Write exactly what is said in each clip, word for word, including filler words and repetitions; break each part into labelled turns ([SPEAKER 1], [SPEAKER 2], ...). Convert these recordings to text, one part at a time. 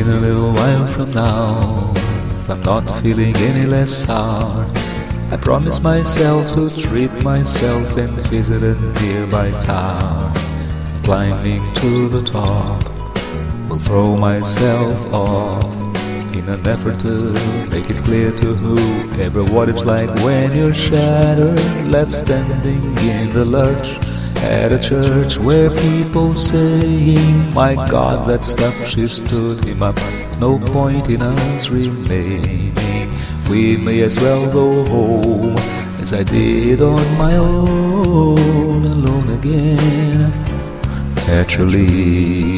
[SPEAKER 1] a little while from now, if I'm not feeling any less sour, I promise myself to treat myself and visit a nearby tower. Climbing to the top, will throw myself off in an effort to make it clear to whoever what it's like when you're shattered, left standing in the lurch at a church where people saying, "My God, that stuff, she stood him up. No point in us remaining. We may as well go home as I did on my own, alone again." Naturally,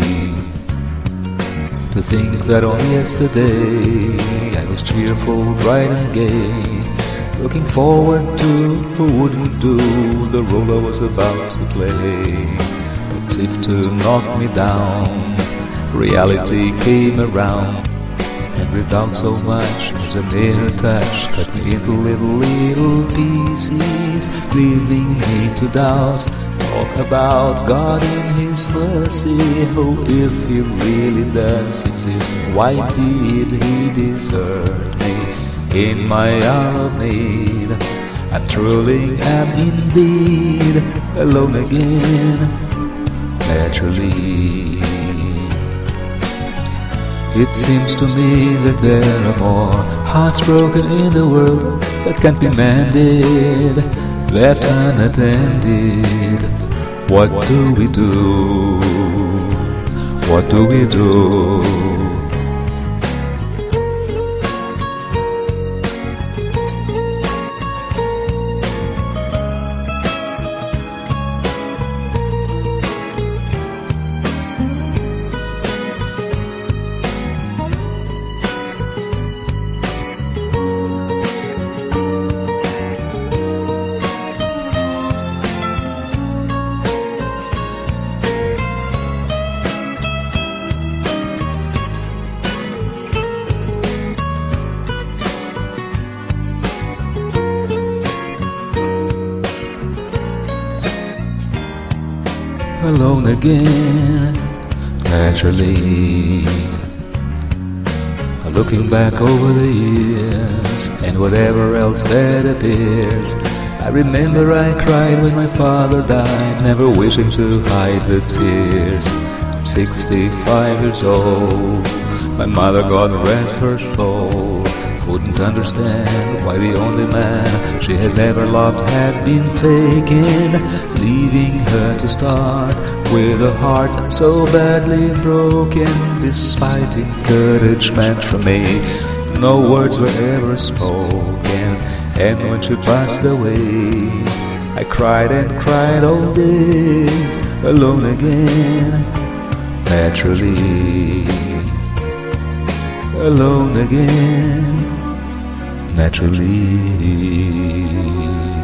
[SPEAKER 1] to think that only yesterday I was cheerful, bright and gay, looking forward to who wouldn't do the role I was about to play. But as if to knock me down, reality came around, and without so much as a mere touch, cut me into little, little pieces, leaving me to doubt. Talk about God in His mercy. Oh, if He really does exist, why did He desert me in my hour of need? I truly am indeed alone again. Naturally, it seems to me that there are more hearts broken in the world that can't be mended, left unattended. What do we do? What do we do? Alone again, naturally. Looking back over the years and whatever else that appears, I remember I cried when my father died, never wishing to hide the tears. Sixty-five years old, my mother, God rest her soul, couldn't understand why the only man she had ever loved had been taken, leaving her to start with a heart so badly broken. Despite encouragement from me, no words were ever spoken, and when she passed away, I cried and cried all day, alone again. Naturally, alone again. Naturally.